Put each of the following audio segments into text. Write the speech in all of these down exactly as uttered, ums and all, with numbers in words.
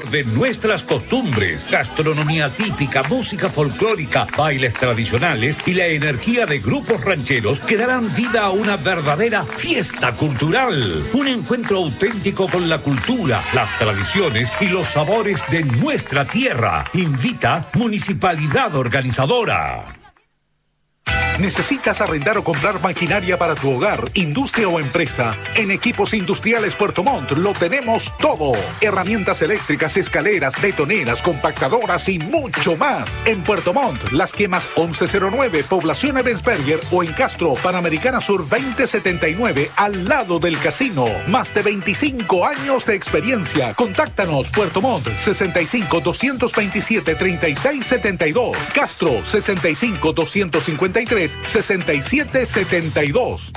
de nuestras costumbres, gastronomía típica, música folclórica, bailes tradicionales y la energía de grupos rancheros que darán vida a una verdadera fiesta cultural. Un encuentro auténtico con la cultura, las tradiciones y los sabores de nuestra tierra. Invita Municipalidad Organizadora. ¿Necesitas arrendar o comprar maquinaria para tu hogar, industria o empresa? En Equipos Industriales Puerto Montt lo tenemos todo. Herramientas eléctricas, escaleras, betoneras, compactadoras y mucho más. En Puerto Montt, Las Quemas once cero nueve, Población Ebensberger, o en Castro, Panamericana Sur veinte setenta y nueve, al lado del casino. Más de veinticinco años de experiencia. Contáctanos, Puerto Montt, sesenta y cinco, doscientos veintisiete, treinta y seis setenta y dos. Castro, sesenta y cinco, doscientos cincuenta y tres, sesenta y siete setenta y dos.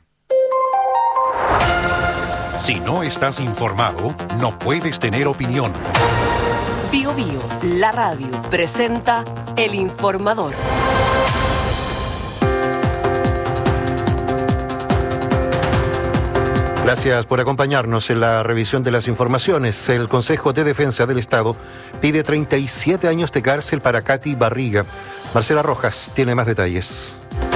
Si no estás informado, no puedes tener opinión. Bio Bio, la radio, presenta El Informador. Gracias por acompañarnos en la revisión de las informaciones. El Consejo de Defensa del Estado pide treinta y siete años de cárcel para Katy Barriga. Marcela Rojas tiene más detalles.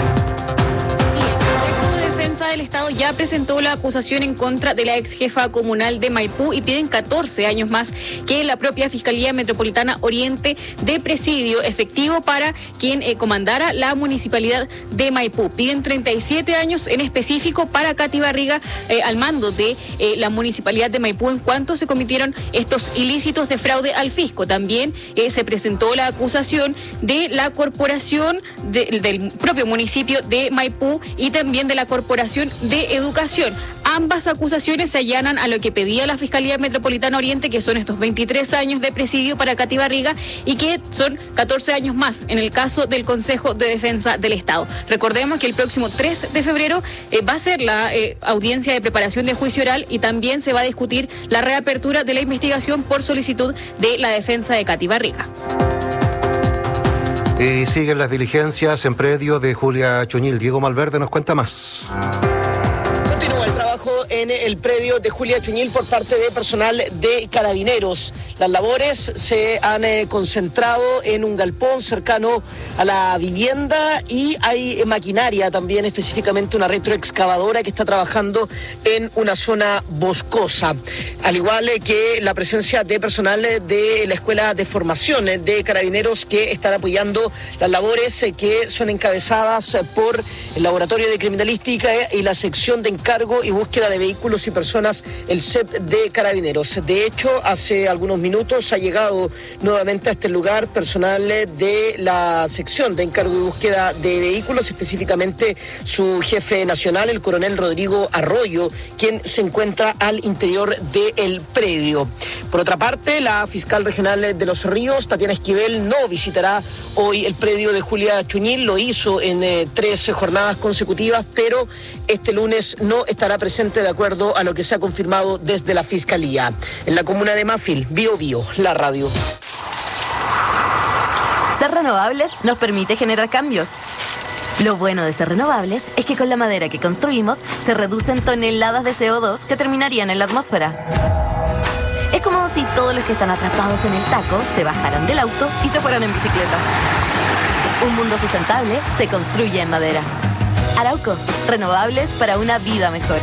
El Estado ya presentó la acusación en contra de la ex jefa comunal de Maipú y piden catorce años más que la propia Fiscalía Metropolitana Oriente de presidio efectivo para quien eh, comandara la municipalidad de Maipú. Piden treinta y siete años en específico para Katy Barriga eh, al mando de eh, la municipalidad de Maipú en cuanto se cometieron estos ilícitos de fraude al fisco. También eh, se presentó la acusación de la corporación de, del propio municipio de Maipú y también de la corporación de Educación. Ambas acusaciones se allanan a lo que pedía la Fiscalía Metropolitana Oriente, que son estos veintitrés años de presidio para Katy Barriga y que son catorce años más en el caso del Consejo de Defensa del Estado. Recordemos que el próximo tres de febrero eh, va a ser la eh, audiencia de preparación de juicio oral y también se va a discutir la reapertura de la investigación por solicitud de la defensa de Katy Barriga. Y siguen las diligencias en predio de Julia Chuñil. Diego Malverde nos cuenta más. Continúa el trabajo en el predio de Julia Chuñil por parte de personal de Carabineros. Las labores se han eh, concentrado en un galpón cercano a la vivienda y hay maquinaria también, específicamente una retroexcavadora que está trabajando en una zona boscosa. Al igual eh, que la presencia de personal de la Escuela de Formación de Carabineros que están apoyando las labores eh, que son encabezadas eh, por el Laboratorio de Criminalística eh, y la Sección de Encargo y Búsqueda de Vehículos y Personas, el C E P de Carabineros. De hecho, hace algunos minutos ha llegado nuevamente a este lugar personal de la Sección de Encargo y Búsqueda de Vehículos, específicamente su jefe nacional, el coronel Rodrigo Arroyo, quien se encuentra al interior del predio. Por otra parte, la fiscal regional de Los Ríos, Tatiana Esquivel, no visitará hoy el predio de Julia Chuñil, lo hizo en eh, tres jornadas consecutivas, pero este lunes no estará presente de acuerdo a lo que se ha confirmado desde la Fiscalía. En la comuna de Mafil, Bio Bio, la radio. Ser renovables nos permite generar cambios. Lo bueno de ser renovables es que con la madera que construimos se reducen toneladas de C O dos que terminarían en la atmósfera. Es como si todos los que están atrapados en el taco se bajaran del auto y se fueran en bicicleta. Un mundo sustentable se construye en madera. Arauco, renovables para una vida mejor.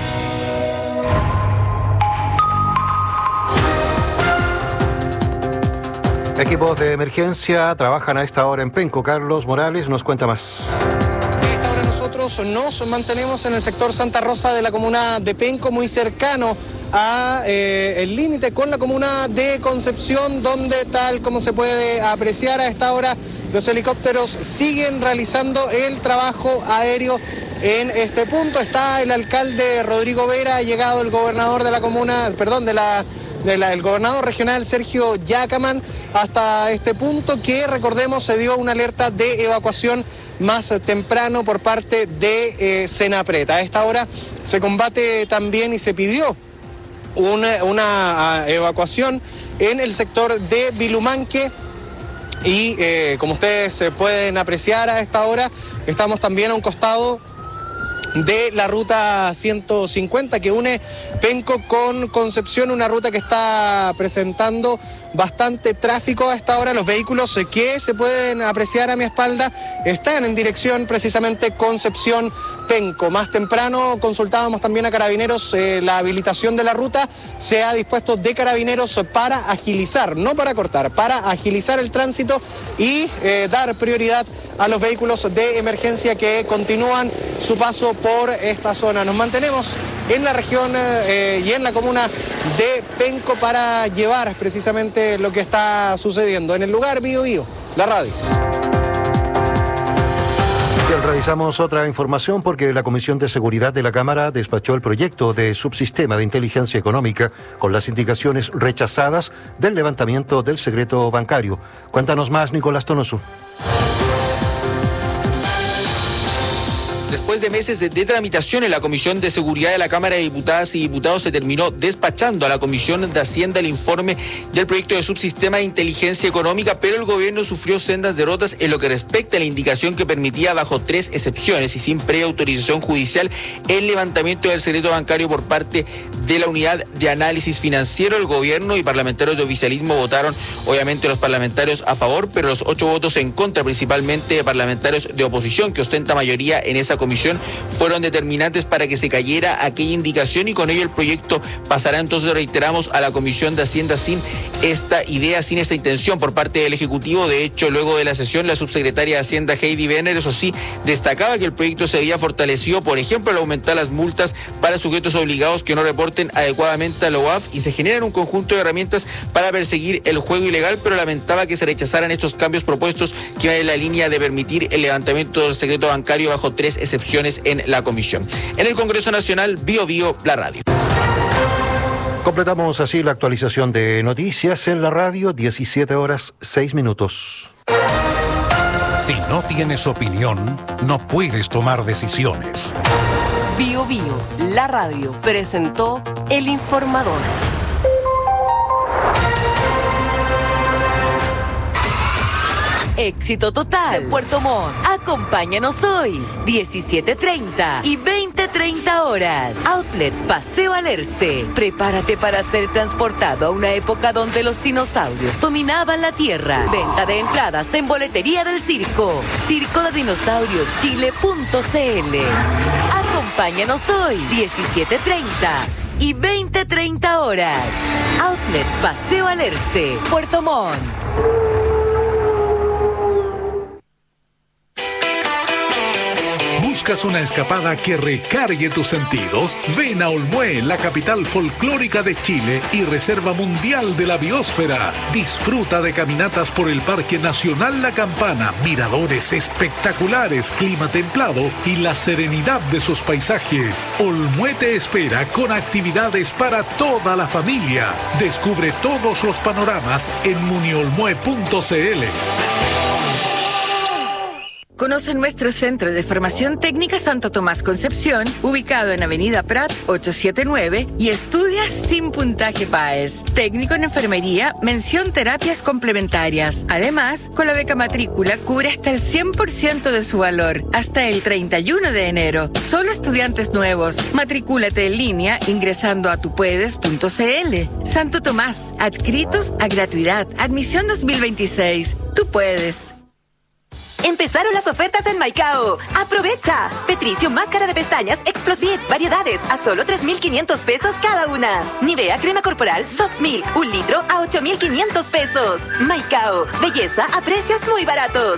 Equipos de emergencia trabajan a esta hora en Penco. Carlos Morales nos cuenta más. A esta hora nosotros nos mantenemos en el sector Santa Rosa de la comuna de Penco, muy cercano a eh, el límite con la comuna de Concepción, donde, tal como se puede apreciar a esta hora, los helicópteros siguen realizando el trabajo aéreo en este punto. Está el alcalde Rodrigo Vera, ha llegado el gobernador de la comuna, perdón, de la del gobernador regional Sergio Yacaman hasta este punto, que recordemos se dio una alerta de evacuación más temprano por parte de eh, Senapred. A esta hora se combate también y se pidió una, una evacuación en el sector de Vilumanque. Y eh, como ustedes se pueden apreciar a esta hora, estamos también a un costado de la ruta ciento cincuenta que une Penco con Concepción, una ruta que está presentando bastante tráfico a esta hora. Los vehículos que se pueden apreciar a mi espalda están en dirección precisamente Concepción-Penco. Más temprano consultábamos también a Carabineros eh, la habilitación de la ruta. Se ha dispuesto de Carabineros para agilizar, no para cortar, para agilizar el tránsito y eh, dar prioridad a los vehículos de emergencia que continúan su paso por esta zona. Nos mantenemos en la región eh, y en la comuna de Penco para llevar precisamente lo que está sucediendo en el lugar. Bio Bio, la radio. Bien, revisamos otra información porque la Comisión de Seguridad de la Cámara despachó el proyecto de subsistema de inteligencia económica con las indicaciones rechazadas del levantamiento del secreto bancario. Cuéntanos más, Nicolás Tonosu. Después de meses de, de tramitación en la Comisión de Seguridad de la Cámara de Diputadas y Diputados, se terminó despachando a la Comisión de Hacienda el informe del proyecto de subsistema de inteligencia económica, pero el gobierno sufrió sendas derrotas en lo que respecta a la indicación que permitía, bajo tres excepciones y sin previa autorización judicial, el levantamiento del secreto bancario por parte de la Unidad de Análisis Financiero. El gobierno y parlamentarios de oficialismo votaron, obviamente los parlamentarios a favor, pero los ocho votos en contra, principalmente de parlamentarios de oposición, que ostenta mayoría en esa comisión, fueron determinantes para que se cayera aquella indicación, y con ello el proyecto pasará, entonces, reiteramos, a la Comisión de Hacienda sin esta idea, sin esta intención por parte del Ejecutivo. De hecho, luego de la sesión, la subsecretaria de Hacienda, Heidi Benner, eso sí, destacaba que el proyecto se había fortalecido, por ejemplo, al aumentar las multas para sujetos obligados que no reporten adecuadamente a la O A F, y se generan un conjunto de herramientas para perseguir el juego ilegal, pero lamentaba que se rechazaran estos cambios propuestos que van en la línea de permitir el levantamiento del secreto bancario bajo tres excepciones en la comisión. En el Congreso Nacional, Bio Bio, la radio. Completamos así la actualización de noticias en la radio, diecisiete horas seis minutos. Si no tienes opinión, no puedes tomar decisiones. Bio Bio, la radio, presentó El Informador. Éxito total. Puerto Montt. Acompáñanos hoy, diecisiete treinta y veinte treinta horas. Outlet Paseo Alerce. Prepárate para ser transportado a una época donde los dinosaurios dominaban la tierra. Venta de entradas en boletería del circo. Circo de Dinosaurios Chile punto c l. Acompáñanos hoy, diecisiete treinta y veinte treinta horas. Outlet Paseo Alerce, Puerto Montt. ¿Buscas una escapada que recargue tus sentidos? Ven a Olmué, la capital folclórica de Chile y reserva mundial de la biosfera. Disfruta de caminatas por el Parque Nacional La Campana, miradores espectaculares, clima templado y la serenidad de sus paisajes. Olmué te espera con actividades para toda la familia. Descubre todos los panoramas en muniolmué punto c l. Conoce nuestro Centro de Formación Técnica Santo Tomás Concepción, ubicado en Avenida Prat ochocientos setenta y nueve, y estudia sin puntaje P A E S. Técnico en enfermería, mención terapias complementarias. Además, con la beca matrícula cubre hasta el cien por ciento de su valor, hasta el treinta y uno de enero. Solo estudiantes nuevos. Matricúlate en línea ingresando a tupuedes punto c l. Santo Tomás, adscritos a gratuidad. Admisión dos mil veintiséis. Tú puedes. Empezaron las ofertas en Maicao. ¡Aprovecha! Petricio máscara de pestañas Explosive, variedades a solo tres mil quinientos pesos cada una. Nivea crema corporal Soft Milk, un litro a ocho mil quinientos pesos. Maicao, belleza a precios muy baratos.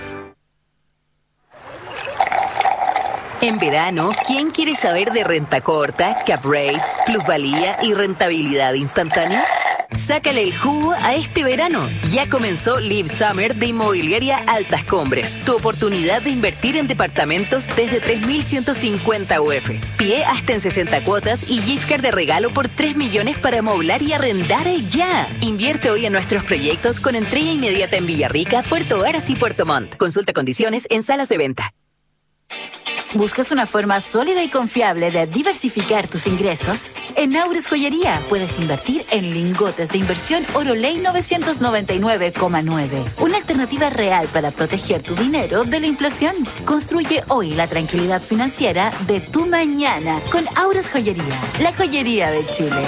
En verano, ¿quién quiere saber de renta corta, cap rates, plusvalía y rentabilidad instantánea? Sácale el jugo a este verano. Ya comenzó Live Summer de Inmobiliaria Altas Cumbres. Tu oportunidad de invertir en departamentos desde tres mil ciento cincuenta U F. Pie hasta en sesenta cuotas y gift card de regalo por tres millones para amoblar y arrendar ya. Invierte hoy en nuestros proyectos con entrega inmediata en Villarrica, Puerto Varas y Puerto Montt. Consulta condiciones en salas de venta. ¿Buscas una forma sólida y confiable de diversificar tus ingresos? En Aures Joyería puedes invertir en lingotes de inversión Oro Ley novecientos noventa y nueve coma nueve. Una alternativa real para proteger tu dinero de la inflación. Construye hoy la tranquilidad financiera de tu mañana con Aures Joyería, la joyería de Chile.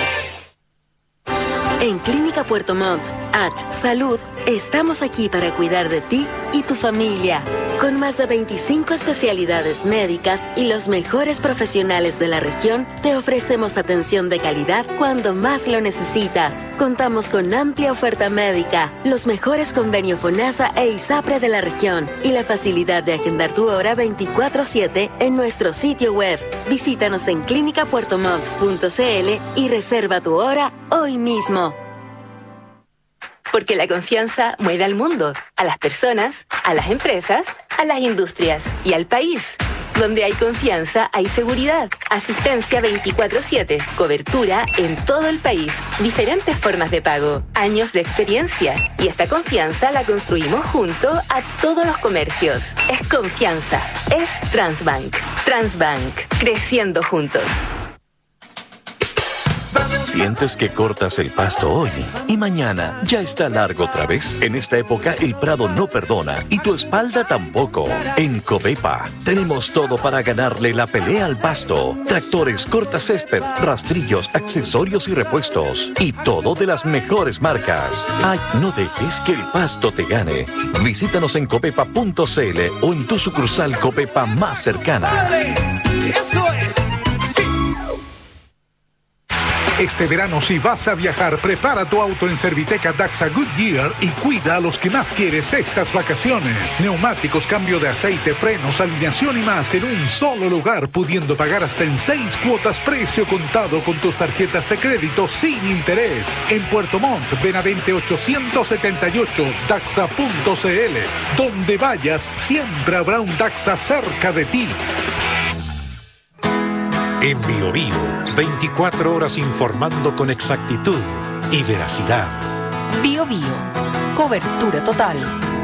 En Clínica Puerto Montt, H Salud, estamos aquí para cuidar de ti y tu familia. Con más de veinticinco especialidades médicas y los mejores profesionales de la región, te ofrecemos atención de calidad cuando más lo necesitas. Contamos con amplia oferta médica, los mejores convenios FONASA e ISAPRE de la región y la facilidad de agendar tu hora veinticuatro siete en nuestro sitio web. Visítanos en clínica puerto montt punto c l y reserva tu hora hoy mismo. Porque la confianza mueve al mundo, a las personas, a las empresas, a las industrias y al país. Donde hay confianza, hay seguridad. Asistencia veinticuatro siete, cobertura en todo el país, diferentes formas de pago, años de experiencia. Y esta confianza la construimos junto a todos los comercios. Es confianza, es Transbank. Transbank, creciendo juntos. ¿Sientes que cortas el pasto hoy y mañana ya está largo otra vez? En esta época el prado no perdona y tu espalda tampoco. En Covepa tenemos todo para ganarle la pelea al pasto. Tractores, cortacésped, rastrillos, accesorios y repuestos. Y todo de las mejores marcas. Ay, no dejes que el pasto te gane. Visítanos en covepa punto c l o en tu sucursal Covepa más cercana. ¡Dale! ¡Eso es! ¡Sí! Este verano, si vas a viajar, prepara tu auto en Serviteca Daxa Goodyear y cuida a los que más quieres estas vacaciones. Neumáticos, cambio de aceite, frenos, alineación y más en un solo lugar, pudiendo pagar hasta en seis cuotas precio contado con tus tarjetas de crédito sin interés. En Puerto Montt, Benavente ochocientos setenta y ocho, daxa punto c l. Donde vayas, siempre habrá un Daxa cerca de ti. En Bio Bio, veinticuatro horas informando con exactitud y veracidad. Bio Bio, cobertura total.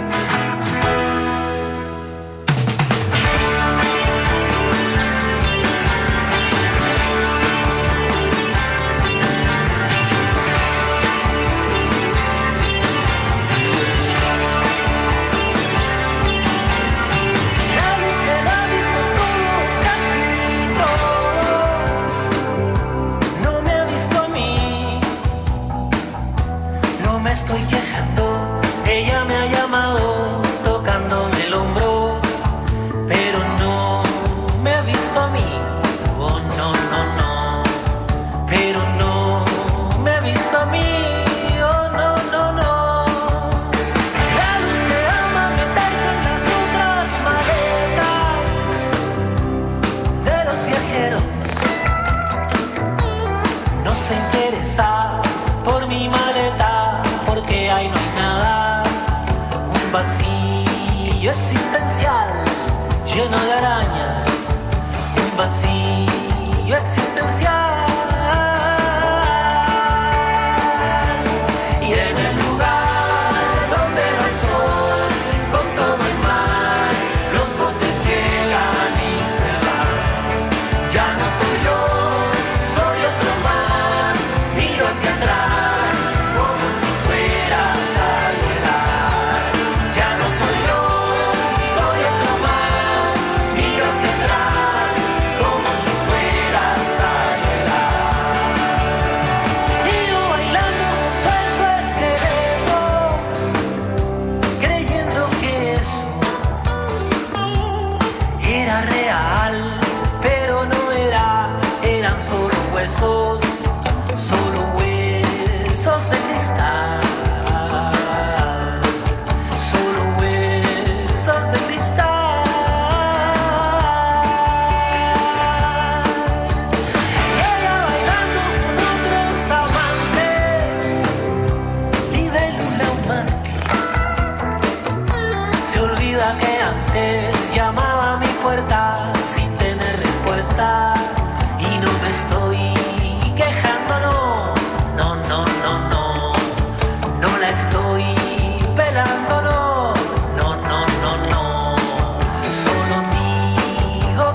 vacío existencial lleno de arañas, un vacío existencial. Y en el lugar donde no hay sol, con todo el mar, los botes llegan y se van. Ya no soy yo, soy otro más, miro hacia atrás como si fueras a llegar. Ya no soy yo, soy otro más, miro hacia atrás como si fueras a llegar. Y yo bailando suelto esqueleto, creyendo que eso era real, pero no era, eran solo huesos, solo huesos de cristal, solo huesos de cristal. Y ella bailando con otros amantes, libélula o mantis, se olvida que antes llamaba a mi puerta sin tener respuesta. Y no me estoy quejando, no, no, no, no, no, no la estoy pelando, no, no, no, no, no, solo digo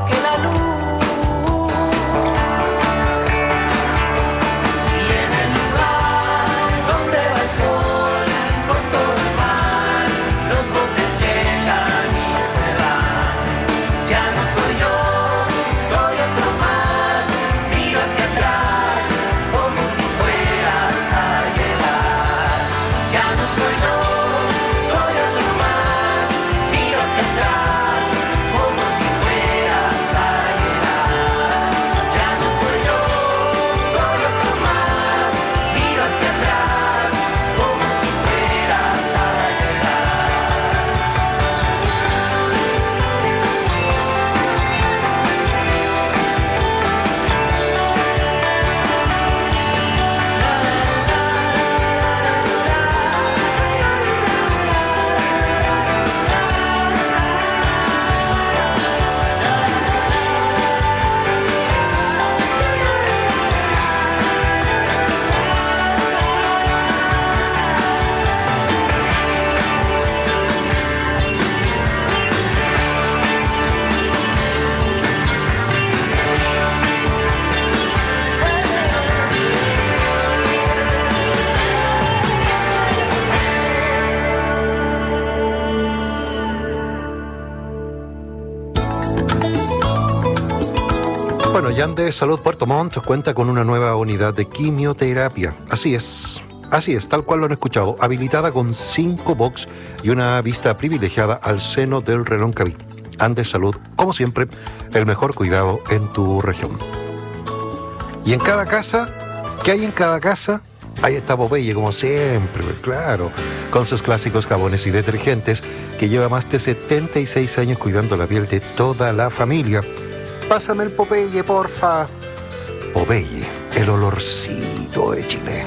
Bueno, Yande Salud Puerto Montt cuenta con una nueva unidad de quimioterapia. Así es, así es, tal cual lo han escuchado. Habilitada con cinco box y una vista privilegiada al seno del Reloncaví. Andes Salud, como siempre, el mejor cuidado en tu región. Y en cada casa, ¿qué hay en cada casa? Ahí está Popeye, como siempre, claro, con sus clásicos jabones y detergentes, que lleva más de setenta y seis años cuidando la piel de toda la familia. Pásame el Popeye, porfa. Popeye, el olorcito de Chile.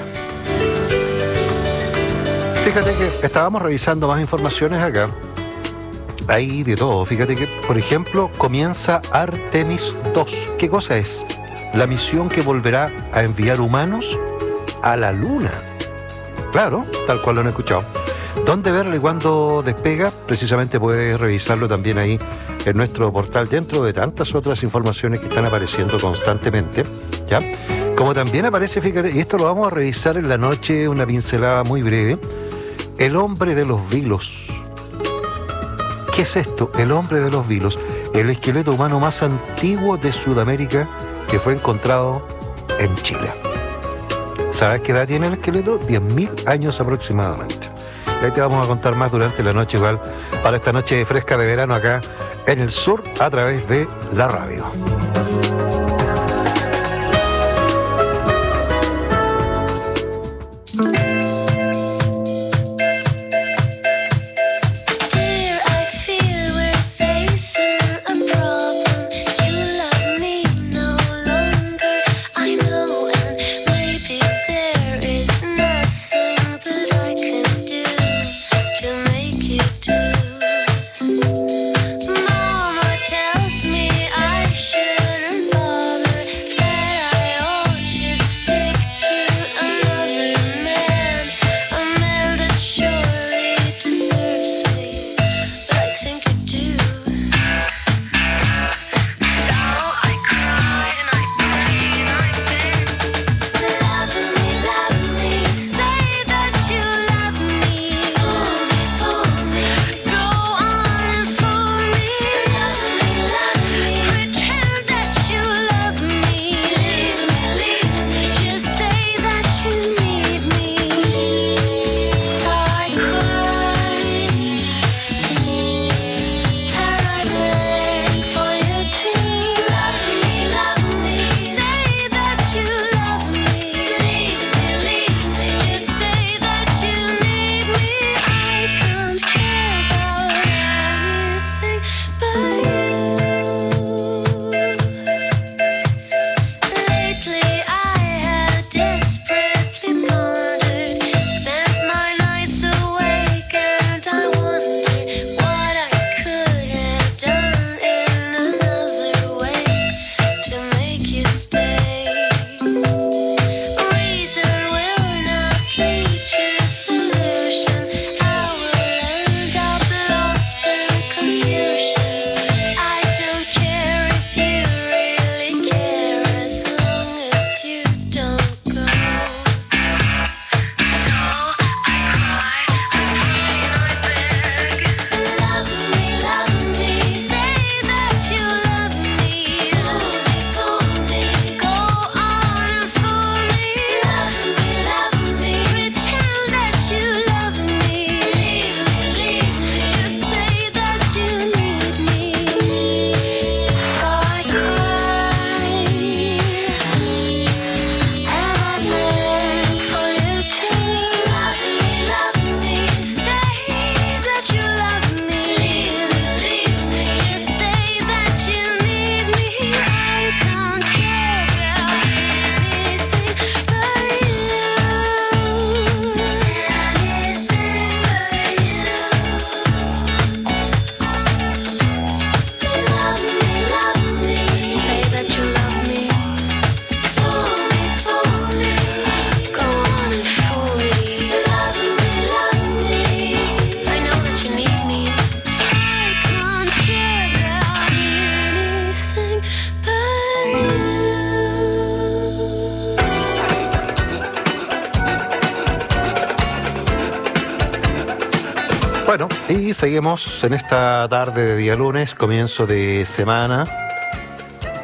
Fíjate que estábamos revisando más informaciones acá. Hay de todo. Fíjate que, por ejemplo, comienza Artemis dos. ¿Qué cosa es? La misión que volverá a enviar humanos a la Luna. Claro, tal cual lo han escuchado. ¿Dónde verlo y cuándo despega? Precisamente puedes revisarlo también ahí en nuestro portal, dentro de tantas otras informaciones que están apareciendo constantemente, ¿ya? Como también aparece, fíjate, y esto lo vamos a revisar en la noche, una pincelada muy breve, el hombre de los vilos. ¿Qué es esto? El hombre de los vilos, el esqueleto humano más antiguo de Sudamérica que fue encontrado en Chile. ¿Sabes qué edad tiene el esqueleto? diez mil años aproximadamente. Y ahí te vamos a contar más durante la noche, igual, para esta noche fresca de verano acá en el sur, a través de la radio. Bueno, y seguimos en esta tarde de día lunes, comienzo de semana.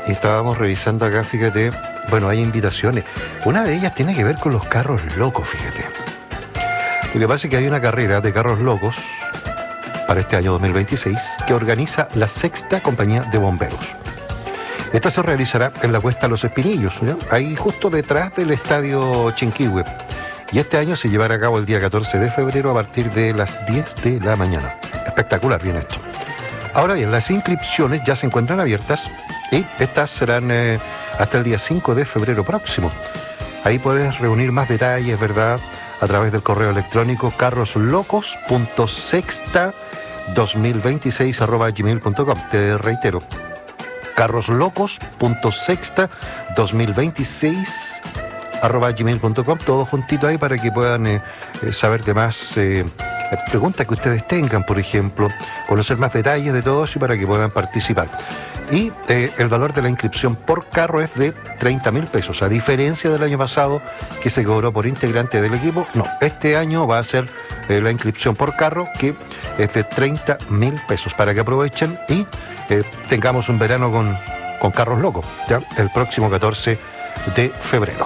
y estábamos revisando acá, fíjate, bueno, hay invitaciones. Una de ellas tiene que ver con los carros locos, fíjate. Lo que pasa es que hay una carrera de carros locos para este año dos mil veintiséis que organiza la Sexta Compañía de Bomberos. Esta se realizará en la Cuesta Los Espinillos, ¿no? Ahí justo detrás del Estadio Chinquihue. Y este año se llevará a cabo el día catorce de febrero a partir de las diez de la mañana. Espectacular, bien esto. Ahora bien, las inscripciones ya se encuentran abiertas y estas serán eh, hasta el día cinco de febrero próximo. Ahí puedes reunir más detalles, ¿verdad?, a través del correo electrónico carroslocos punto sexta dos mil veintiséis arroba gmail punto com. Te reitero, carroslocos punto sexta dos mil veintiséis arroba gmail punto com, todo juntito ahí para que puedan eh, saber de más eh, preguntas que ustedes tengan, por ejemplo, conocer más detalles de todo eso y para que puedan participar. Y eh, el valor de la inscripción por carro es de treinta mil pesos, a diferencia del año pasado que se cobró por integrante del equipo. No, este año va a ser eh, la inscripción por carro, que es de treinta mil pesos, para que aprovechen y eh, tengamos un verano con, con carros locos, ¿ya? El próximo catorce de febrero.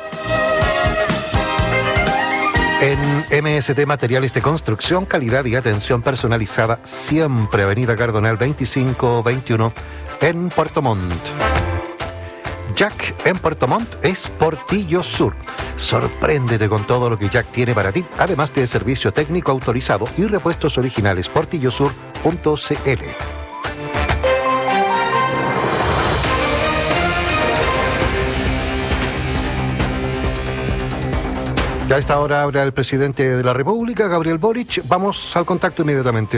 En M S T Materiales de Construcción, calidad y atención personalizada siempre. Avenida Cardonal veinticinco veintiuno en Puerto Montt. Jack en Puerto Montt es Portillo Sur. Sorpréndete con todo lo que Jack tiene para ti, además de servicio técnico autorizado y repuestos originales. portillo sur punto c l. Ya a esta hora habla el presidente de la República, Gabriel Boric. Vamos al contacto inmediatamente.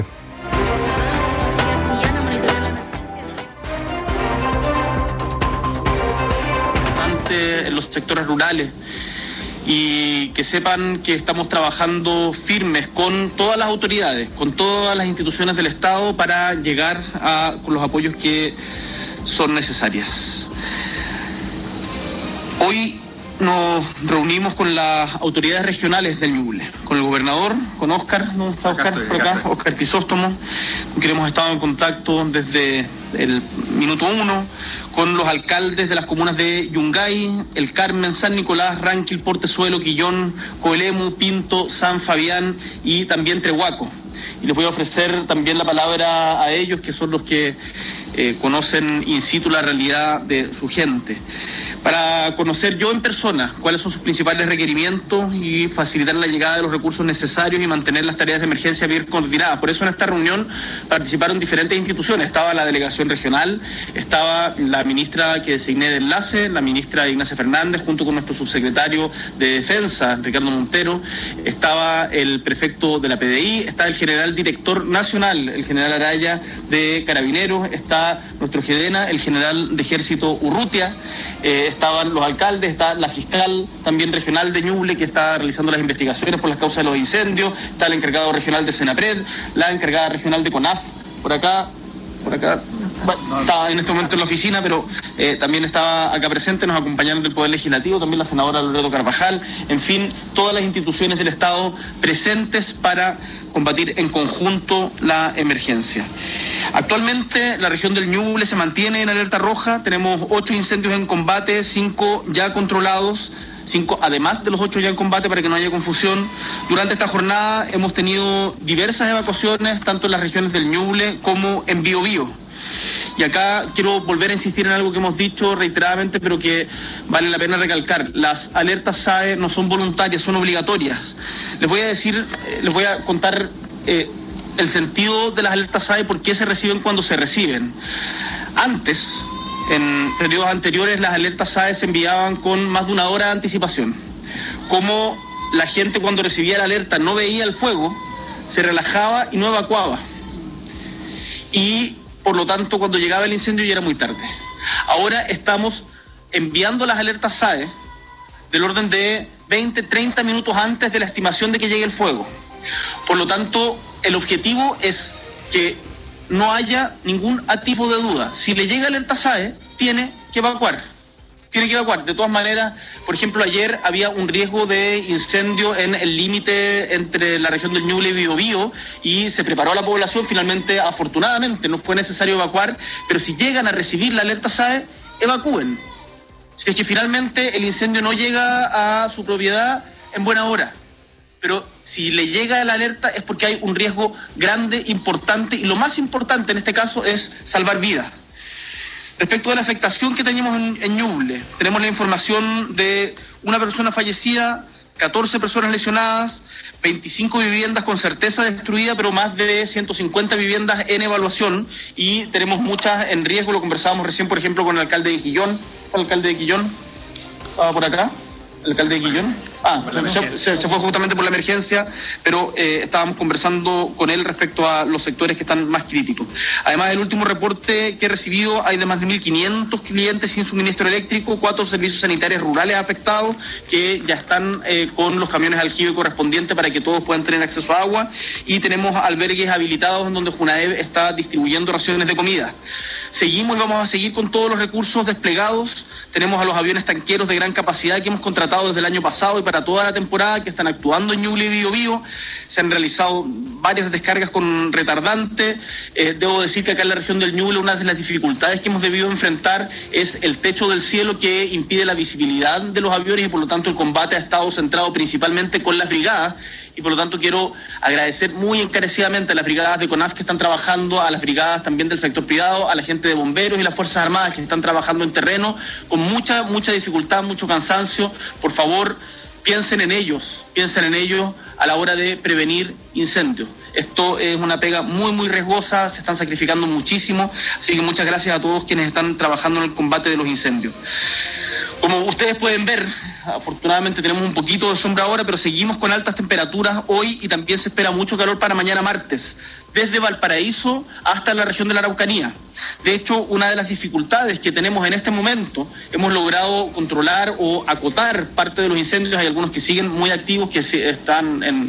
En los sectores rurales, y que sepan que estamos trabajando firmes con todas las autoridades, con todas las instituciones del Estado para llegar a con los apoyos que son necesarios. Hoy nos reunimos con las autoridades regionales del Ñuble, con el gobernador, con Óscar, ¿no está Óscar por acá? Óscar Crisóstomo, con quien hemos estado en contacto desde el minuto uno, con los alcaldes de las comunas de Yungay, El Carmen, San Nicolás, Ranquil, Portezuelo, Quillón, Coelemu, Pinto, San Fabián y también Trehuaco. Y les voy a ofrecer también la palabra a ellos, que son los que eh, conocen in situ la realidad de su gente, para conocer yo en persona cuáles son sus principales requerimientos y facilitar la llegada de los recursos necesarios y mantener las tareas de emergencia bien coordinadas. Por eso en esta reunión participaron diferentes instituciones. Estaba la delegación regional, estaba la ministra que designé de enlace, la ministra Ignacia Fernández, junto con nuestro subsecretario de Defensa, Ricardo Montero, estaba el prefecto de la P D I, está el general director nacional, el general Araya de Carabineros, está nuestro GEDENA, el general de Ejército Urrutia, eh, estaban los alcaldes, está la fiscal también regional de Ñuble, que está realizando las investigaciones por las causas de los incendios, está el encargado regional de Senapred, la encargada regional de CONAF, por acá, por acá, bueno, estaba en este momento en la oficina, pero eh, también estaba acá presente, nos acompañaron del Poder Legislativo, también la senadora Loreto Carvajal, en fin, todas las instituciones del Estado presentes para combatir en conjunto la emergencia. Actualmente la región del Ñuble se mantiene en alerta roja, tenemos ocho incendios en combate, cinco ya controlados, cinco además de los ocho ya en combate, para que no haya confusión. Durante esta jornada hemos tenido diversas evacuaciones, tanto en las regiones del Ñuble como en Biobío. Y acá quiero volver a insistir en algo que hemos dicho reiteradamente, pero que vale la pena recalcar. Las alertas S A E no son voluntarias, son obligatorias. Les voy a decir, les voy a contar eh, el sentido de las alertas S A E, por qué se reciben cuando se reciben. Antes, en periodos anteriores, las alertas S A E se enviaban con más de una hora de anticipación. Como la gente, cuando recibía la alerta, no veía el fuego, se relajaba y no evacuaba. Y por lo tanto, cuando llegaba el incendio ya era muy tarde. Ahora estamos enviando las alertas S A E del orden de veinte, treinta minutos antes de la estimación de que llegue el fuego. Por lo tanto, el objetivo es que no haya ningún atisbo de duda. Si le llega alerta S A E, tiene que evacuar. Tiene que evacuar. De todas maneras, por ejemplo, ayer había un riesgo de incendio en el límite entre la región del Ñuble y Biobío, y se preparó la población. Finalmente, afortunadamente, no fue necesario evacuar, pero si llegan a recibir la alerta S A E, evacúen. Si es que finalmente el incendio no llega a su propiedad, en buena hora. Pero si le llega la alerta es porque hay un riesgo grande, importante, y lo más importante en este caso es salvar vidas. Respecto de la afectación que tenemos en, en Ñuble, tenemos la información de una persona fallecida, catorce personas lesionadas, veinticinco viviendas con certeza destruidas, pero más de ciento cincuenta viviendas en evaluación, y tenemos muchas en riesgo. Lo conversábamos recién, por ejemplo, con el alcalde de Quillón. ¿El alcalde de Quillón? ¿Estaba por acá? ¿El alcalde de Quillón? Ah, se, se, se fue justamente por la emergencia, pero eh, estábamos conversando con él respecto a los sectores que están más críticos. Además, el último reporte que he recibido, hay de más de mil quinientos clientes sin suministro eléctrico, cuatro servicios sanitarios rurales afectados que ya están eh, con los camiones aljibe correspondientes para que todos puedan tener acceso a agua, y tenemos albergues habilitados en donde Junaev está distribuyendo raciones de comida. Seguimos y vamos a seguir con todos los recursos desplegados. Tenemos a los aviones tanqueros de gran capacidad que hemos contratado desde el año pasado y para toda la temporada, que están actuando en Ñuble y Biobío. Se han realizado varias descargas con retardante. Eh, debo decir que acá en la región del Ñuble una de las dificultades que hemos debido enfrentar es el techo del cielo, que impide la visibilidad de los aviones, y por lo tanto el combate ha estado centrado principalmente con las brigadas. Y por lo tanto quiero agradecer muy encarecidamente a las brigadas de CONAF que están trabajando, a las brigadas también del sector privado, a la gente de bomberos y las Fuerzas Armadas que están trabajando en terreno con mucha, mucha dificultad, mucho cansancio. Por favor, piensen en ellos, piensen en ellos a la hora de prevenir incendios. Esto es una pega muy, muy riesgosa, se están sacrificando muchísimo, así que muchas gracias a todos quienes están trabajando en el combate de los incendios. Como ustedes pueden ver, afortunadamente tenemos un poquito de sombra ahora, pero seguimos con altas temperaturas hoy, y también se espera mucho calor para mañana martes, desde Valparaíso hasta la región de la Araucanía. De hecho, una de las dificultades que tenemos en este momento, hemos logrado controlar o acotar parte de los incendios. Hay algunos que siguen muy activos, que están en,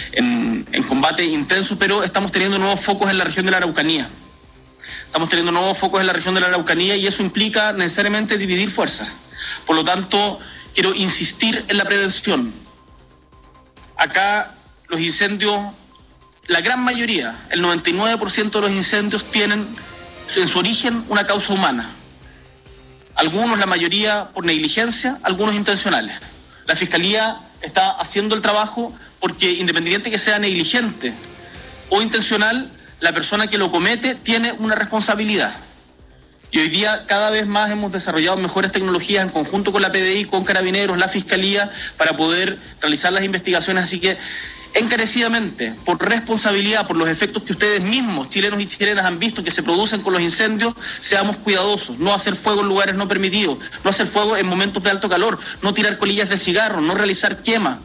en, en combate intenso, pero estamos teniendo nuevos focos en la región de la Araucanía. Estamos teniendo nuevos focos en la región de la Araucanía, y eso implica necesariamente dividir fuerzas. Por lo tanto, quiero insistir en la prevención. Acá los incendios, la gran mayoría, el noventa y nueve por ciento de los incendios tienen en su origen una causa humana. Algunos, la mayoría, por negligencia, algunos intencionales. La Fiscalía está haciendo el trabajo porque, independiente que sea negligente o intencional, la persona que lo comete tiene una responsabilidad. Y hoy día cada vez más hemos desarrollado mejores tecnologías en conjunto con la P D I, con Carabineros, la Fiscalía, para poder realizar las investigaciones. Así que, encarecidamente, por responsabilidad, por los efectos que ustedes mismos, chilenos y chilenas, han visto que se producen con los incendios, seamos cuidadosos. No hacer fuego en lugares no permitidos, no hacer fuego en momentos de alto calor, no tirar colillas de cigarro, no realizar quema.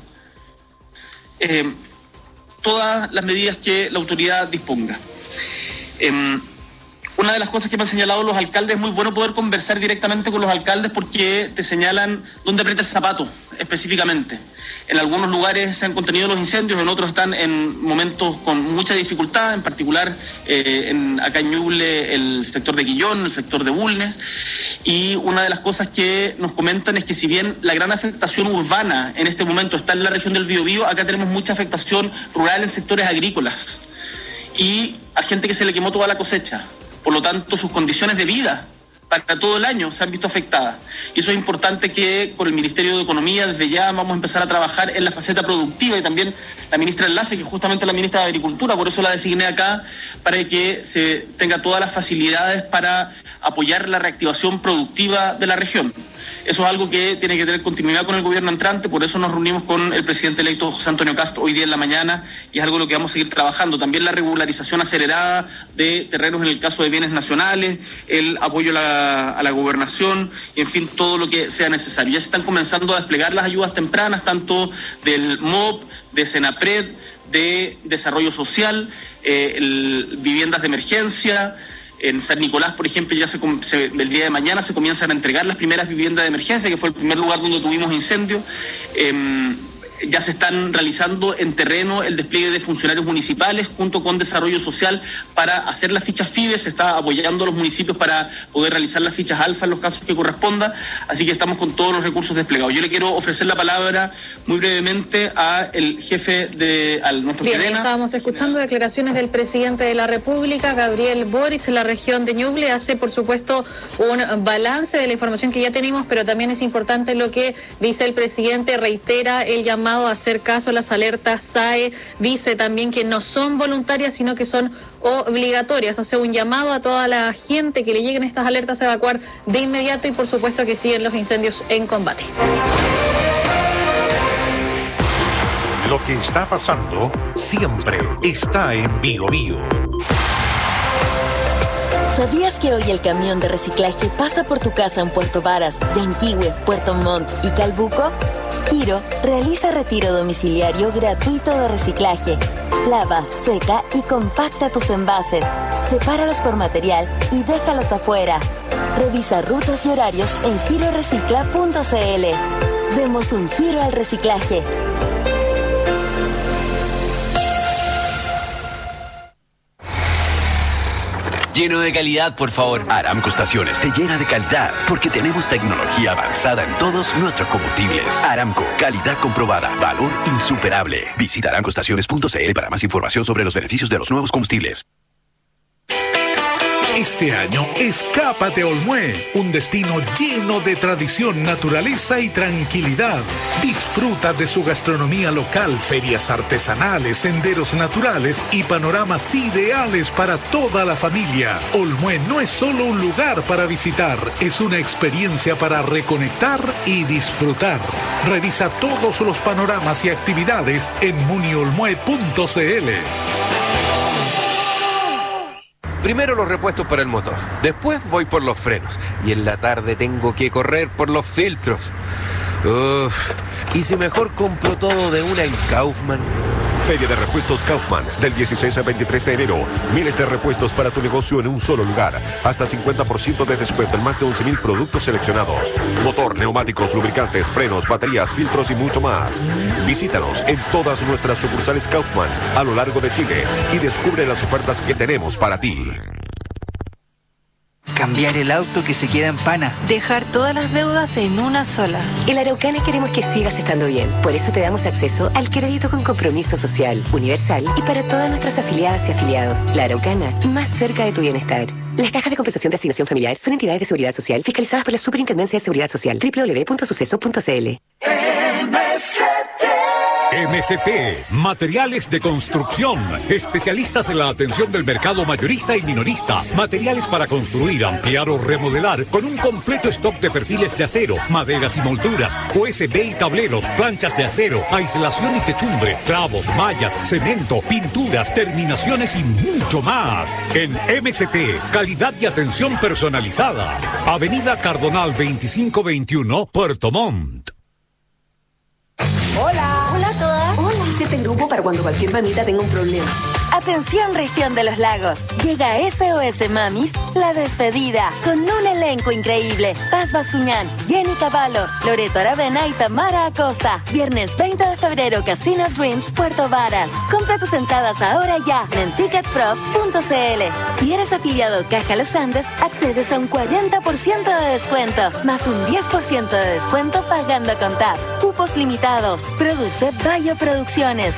Eh, todas las medidas que la autoridad disponga. Eh, Una de las cosas que me han señalado los alcaldes, es muy bueno poder conversar directamente con los alcaldes porque te señalan dónde aprieta el zapato específicamente. En algunos lugares se han contenido los incendios, en otros están en momentos con mucha dificultad, en particular eh, en, acá en Ñuble, el sector de Quillón, el sector de Bulnes. Y una de las cosas que nos comentan es que, si bien la gran afectación urbana en este momento está en la región del Biobío, acá tenemos mucha afectación rural en sectores agrícolas y a gente que se le quemó toda la cosecha. Por lo tanto, sus condiciones de vida para todo el año se han visto afectadas. Y eso es importante, que con el Ministerio de Economía desde ya vamos a empezar a trabajar en la faceta productiva, y también la ministra Enlace, que es justamente la ministra de Agricultura, por eso la designé acá, para que se tenga todas las facilidades para apoyar la reactivación productiva de la región. Eso es algo que tiene que tener continuidad con el gobierno entrante, por eso nos reunimos con el presidente electo José Antonio Cast hoy día en la mañana, y es algo en lo que vamos a seguir trabajando. También la regularización acelerada de terrenos en el caso de bienes nacionales, el apoyo a la, a la gobernación, y en fin, todo lo que sea necesario. Ya se están comenzando a desplegar las ayudas tempranas, tanto del M O P, de Senapred, de Desarrollo Social, eh, el, viviendas de emergencia. En San Nicolás, por ejemplo, ya se, se, el día de mañana se comienzan a entregar las primeras viviendas de emergencia, que fue el primer lugar donde tuvimos incendios. Eh, ya se están realizando en terreno el despliegue de funcionarios municipales junto con Desarrollo Social para hacer las fichas FIBE. Se está apoyando a los municipios para poder realizar las fichas alfa en los casos que corresponda, así que estamos con todos los recursos desplegados. Yo le quiero ofrecer la palabra muy brevemente a el jefe de al nuestro Bien, Serena. Estábamos escuchando declaraciones del presidente de la República, Gabriel Boric, en la región de Ñuble. Hace, por supuesto, un balance de la información que ya tenemos, pero también es importante lo que dice el presidente. Reitera el llamado a hacer caso a las alertas S A E. Dice también que no son voluntarias, sino que son obligatorias. Hace un llamado a toda la gente que le lleguen estas alertas a evacuar de inmediato y, por supuesto, que siguen los incendios en combate. Lo que está pasando siempre está en Bio Bio. ¿Sabías que hoy el camión de reciclaje pasa por tu casa en Puerto Varas, Yanquihue, Puerto Montt y Calbuco? Giro realiza retiro domiciliario gratuito de reciclaje. Lava, seca y compacta tus envases. Sepáralos por material y déjalos afuera. Revisa rutas y horarios en giro recicla punto c l. Demos un giro al reciclaje. Lleno de calidad, por favor. Aramco Estaciones te llena de calidad porque tenemos tecnología avanzada en todos nuestros combustibles. Aramco, calidad comprobada, valor insuperable. Visita aramco estaciones punto c l para más información sobre los beneficios de los nuevos combustibles. Este año, escápate a Olmué, un destino lleno de tradición, naturaleza y tranquilidad. Disfruta de su gastronomía local, ferias artesanales, senderos naturales y panoramas ideales para toda la familia. Olmué no es solo un lugar para visitar, es una experiencia para reconectar y disfrutar. Revisa todos los panoramas y actividades en muniolmué punto c l. Primero los repuestos para el motor, después voy por los frenos y en la tarde tengo que correr por los filtros. Uf, ¿y si mejor compro todo de una en Kaufman? Feria de Repuestos Kaufman, del dieciséis al veintitrés de enero. Miles de repuestos para tu negocio en un solo lugar. Hasta cincuenta por ciento de descuento en más de once mil productos seleccionados. Motor, neumáticos, lubricantes, frenos, baterías, filtros y mucho más. Visítanos en todas nuestras sucursales Kaufman a lo largo de Chile y descubre las ofertas que tenemos para ti. Cambiar el auto que se queda en pana. Dejar todas las deudas en una sola. En la Araucana queremos que sigas estando bien. Por eso te damos acceso al crédito con compromiso social, universal y para todas nuestras afiliadas y afiliados. La Araucana, más cerca de tu bienestar. Las cajas de compensación de asignación familiar son entidades de seguridad social fiscalizadas por la Superintendencia de Seguridad Social. doble u doble u doble u punto suceso punto c l. M C T, materiales de construcción, especialistas en la atención del mercado mayorista y minorista, materiales para construir, ampliar o remodelar, con un completo stock de perfiles de acero, maderas y molduras, U S B y tableros, planchas de acero, aislación y techumbre, clavos, mallas, cemento, pinturas, terminaciones y mucho más. En M C T, calidad y atención personalizada. Avenida Cardonal veinticinco veintiuno, Puerto Montt. Hola. Hola a todas. Hola. Hice este grupo para cuando cualquier mamita tenga un problema. Atención, región de los lagos. Llega S O S Mamis, la despedida, con un elenco increíble. Paz Bascuñán, Jenny Cavallo, Loreto Aravena y Tamara Acosta. Viernes veinte de febrero, Casino Dreams, Puerto Varas. Compra tus entradas ahora ya en ticket pro punto c l. Si eres afiliado Caja Los Andes, accedes a un cuarenta por ciento de descuento, más un diez por ciento de descuento pagando con T A P. Cupos limitados. Produce Bayo Producciones.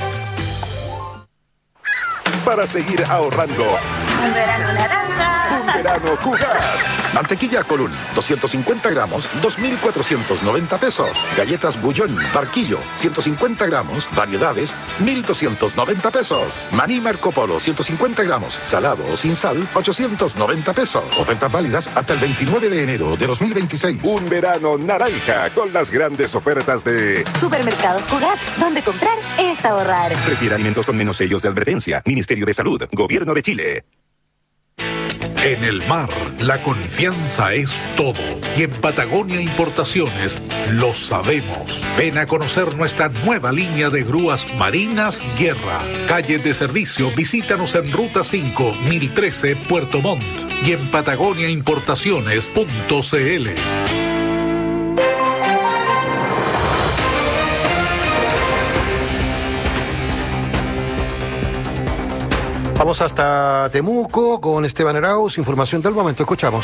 Para seguir ahorrando. Un verano naranja. Un verano Cugat. Mantequilla Colún, doscientos cincuenta gramos, dos mil cuatrocientos noventa pesos. Galletas Bullón, Barquillo, ciento cincuenta gramos, variedades, mil doscientos noventa pesos. Maní Marco Polo, ciento cincuenta gramos, salado o sin sal, ochocientos noventa pesos. Ofertas válidas hasta el veintinueve de enero de dos mil veintiséis. Un verano naranja con las grandes ofertas de Supermercados Cugat, donde comprar es ahorrar. Prefiere alimentos con menos sellos de advertencia. Ministerio de Salud, Gobierno de Chile. En el mar, la confianza es todo. Y en Patagonia Importaciones lo sabemos. Ven a conocer nuestra nueva línea de grúas marinas Guerra. Calle de servicio, visítanos en Ruta cinco, mil trece, Puerto Montt. Y en patagonia importaciones punto c l. Vamos hasta Temuco con Esteban Arauz, información del momento. Escuchamos.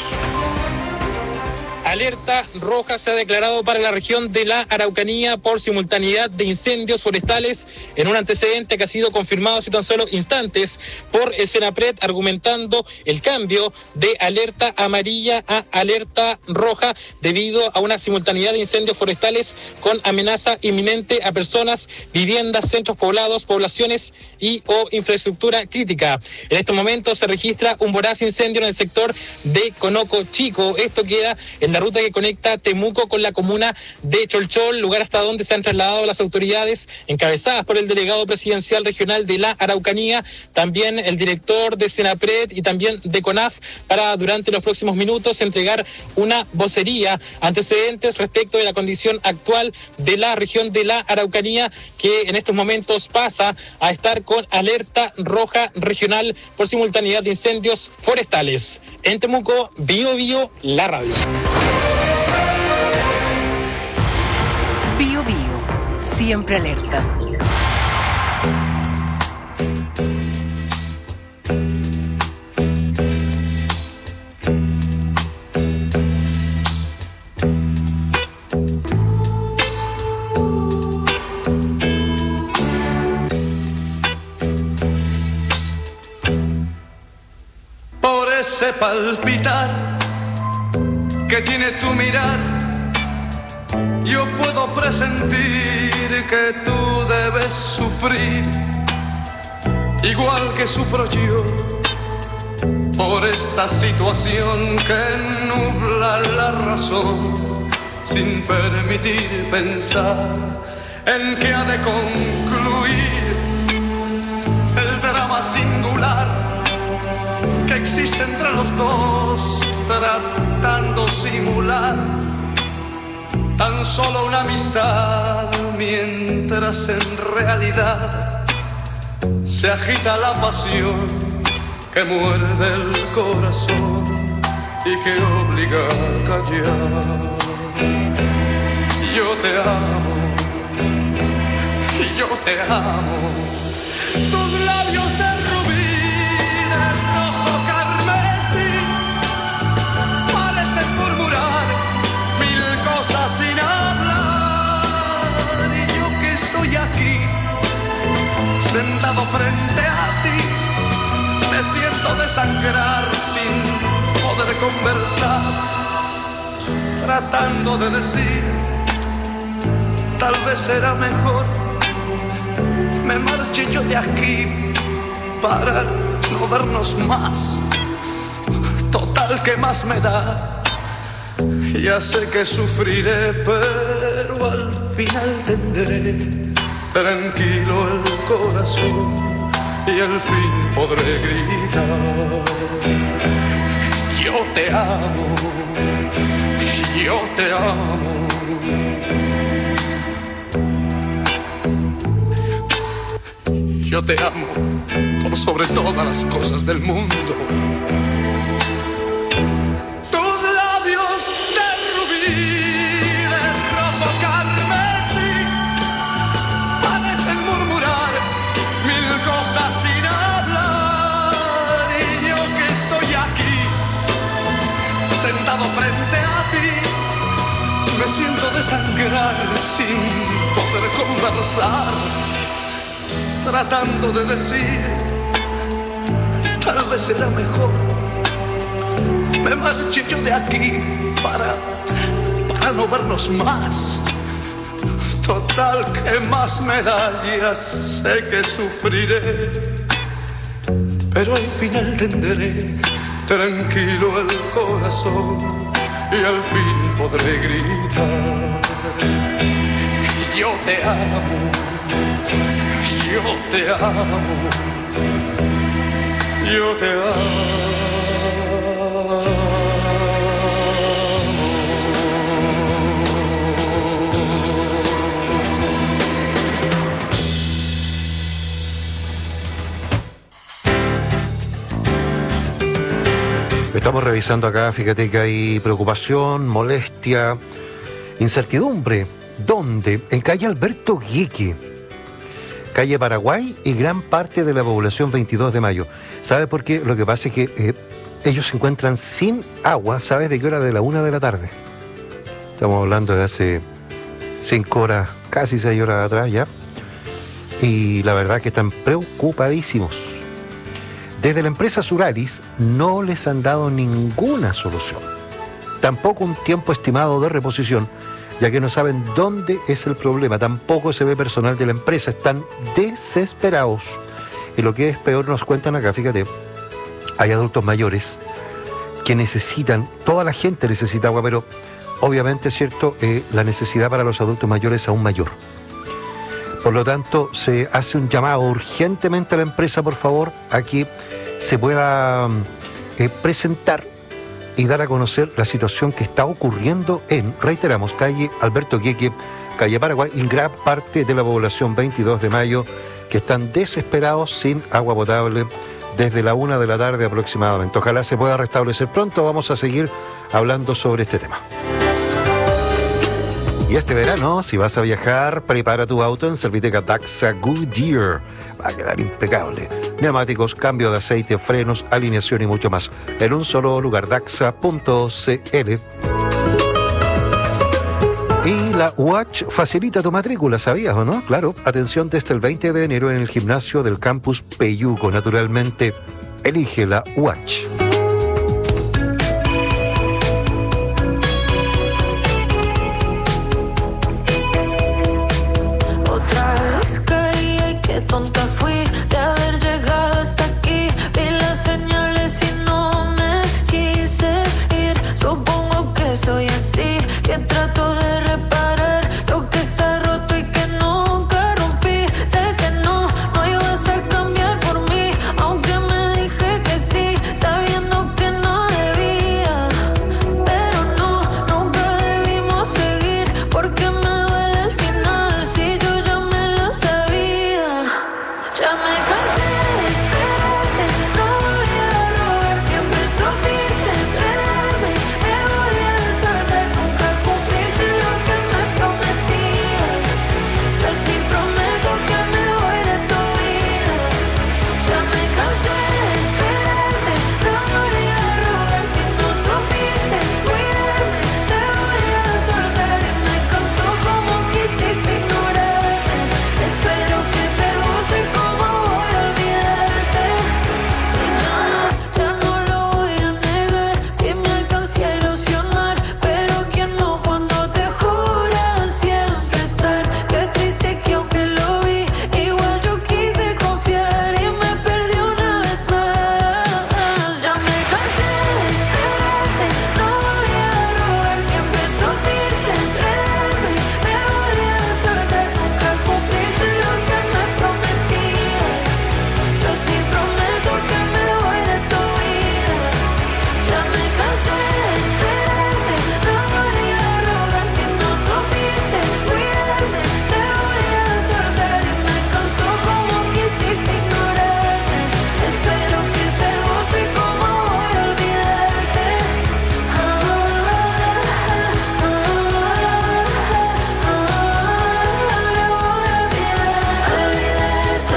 Alerta roja se ha declarado para la región de la Araucanía por simultaneidad de incendios forestales en un antecedente que ha sido confirmado hace tan solo instantes por el Senapred, argumentando el cambio de alerta amarilla a alerta roja debido a una simultaneidad de incendios forestales con amenaza inminente a personas, viviendas, centros poblados, poblaciones y o infraestructura crítica. En estos momentos se registra un voraz incendio en el sector de Conoco Chico. Esto queda en la ruta que conecta Temuco con la comuna de Cholchol, lugar hasta donde se han trasladado las autoridades encabezadas por el delegado presidencial regional de la Araucanía, también el director de Senapred y también de CONAF, para durante los próximos minutos entregar una vocería, antecedentes respecto de la condición actual de la región de la Araucanía, que en estos momentos pasa a estar con alerta roja regional por simultaneidad de incendios forestales. En Temuco, Bio Bio, la radio. Bio Bio, siempre alerta. Por ese palpitar que tiene tu mirar, yo puedo presentir que tú debes sufrir, igual que sufro yo, por esta situación que nubla la razón, sin permitir pensar en que ha de concluir el drama singular que existe entre los dos, tratando simular tan solo una amistad, mientras en realidad se agita la pasión que muerde el corazón y que obliga a callar. Yo te amo, yo te amo, tus labios de rubí, de rojo carmesí, parecen murmurar mil cosas sin hablar, y yo que estoy aquí, sentado frente a ti, me siento desangrar sin poder conversar, tratando de decir, tal vez será mejor me marche yo de aquí para no vernos más. Total, ¿qué más me da? Ya sé que sufriré, pero al final tendré tranquilo el corazón y al fin podré gritar: yo te amo, yo te amo. Yo te amo por sobre todas las cosas del mundo. Tus labios de rubí, de rojo carmesí, parecen murmurar mil cosas sin hablar, y yo que estoy aquí, sentado frente a ti, me siento desangrar sin poder conversar, tratando de decir, tal vez será mejor me marche yo de aquí para, para no vernos más. Total, ¿qué más me da? Ya sé que sufriré, pero al final tendré tranquilo el corazón y al fin podré gritar: yo te amo, yo te amo, yo te amo. Estamos revisando acá, fíjate que hay preocupación, molestia, incertidumbre. ¿Dónde? En calle Alberto Guique. calle Paraguay y gran parte de la población veintidós de mayo. ¿Sabe por qué? Lo que pasa es que eh, ellos se encuentran sin agua, ¿sabes de qué hora? De la una de la tarde. Estamos hablando de hace cinco horas, casi seis horas atrás ya. Y la verdad que están preocupadísimos. Desde la empresa Suralis no les han dado ninguna solución. Tampoco un tiempo estimado de reposición, ya que no saben dónde es el problema. Tampoco se ve personal de la empresa. Están desesperados. Y lo que es peor, nos cuentan acá, fíjate, hay adultos mayores que necesitan, toda la gente necesita agua, pero obviamente es cierto, eh, la necesidad para los adultos mayores es aún mayor. Por lo tanto, se hace un llamado urgentemente a la empresa, por favor, a que se pueda eh, presentar y dar a conocer la situación que está ocurriendo en, reiteramos, calle Alberto Queque, calle Paraguay, y gran parte de la población veintidós de mayo, que están desesperados sin agua potable desde la una de la tarde aproximadamente. Ojalá se pueda restablecer pronto. Vamos a seguir hablando sobre este tema. Y este verano, si vas a viajar, prepara tu auto en Serviteca Daxa Goodyear. Va a quedar impecable. Neumáticos, cambio de aceite, frenos, alineación y mucho más. En un solo lugar, daxa punto c l. Y la U H facilita tu matrícula, ¿sabías o no? Claro, atención desde el veinte de enero en el gimnasio del campus Peyuco. Naturalmente, elige la U H. Tonta fui de haber llegado hasta aquí. Vi las señales y no me quise ir. Supongo que soy así, que trato de reparar lo que está roto y que nunca rompí. Sé que no, no ibas a cambiar por mí, aunque me dije que sí, sabiendo que no debía. Pero no, nunca debimos seguir, porque me duele el final, si yo ya me lo sabía. Ya me cansé de esperarte, no voy a rogar, siempre supiste enredarme. Me voy a desaldar, nunca cumpliste lo que me prometías. Yo sí prometo que me voy de tu vida. Ya me cansé de esperarte, no voy a rogar, si no supiste cuidarme. Te voy a desaldar y me encantó como quisiste ignorarme. Espero que te guste como voy a olvidarte. Y ya no, ya no lo voy a negar, si me alcancé a ilusionar. Pero quien no cuando te jura siempre estar. Qué triste que aunque lo vi, igual yo quise confiar y me perdí una vez más. Ya me cansé de esperarte, no voy a rogar, siempre supiste enredarme. Me voy a desaldar, nunca cumpliste lo que me prometías. Yo sí prometo que me voy de tu vida. Ya me cansé de esperarte, no voy a rogar, si no supiste cuidarme. Te voy a desaldar y me encantó como quisiste ignorarme. Espero que te guste como voy a olvidarte. Ah, ah, ah, ahora voy a olvidarte,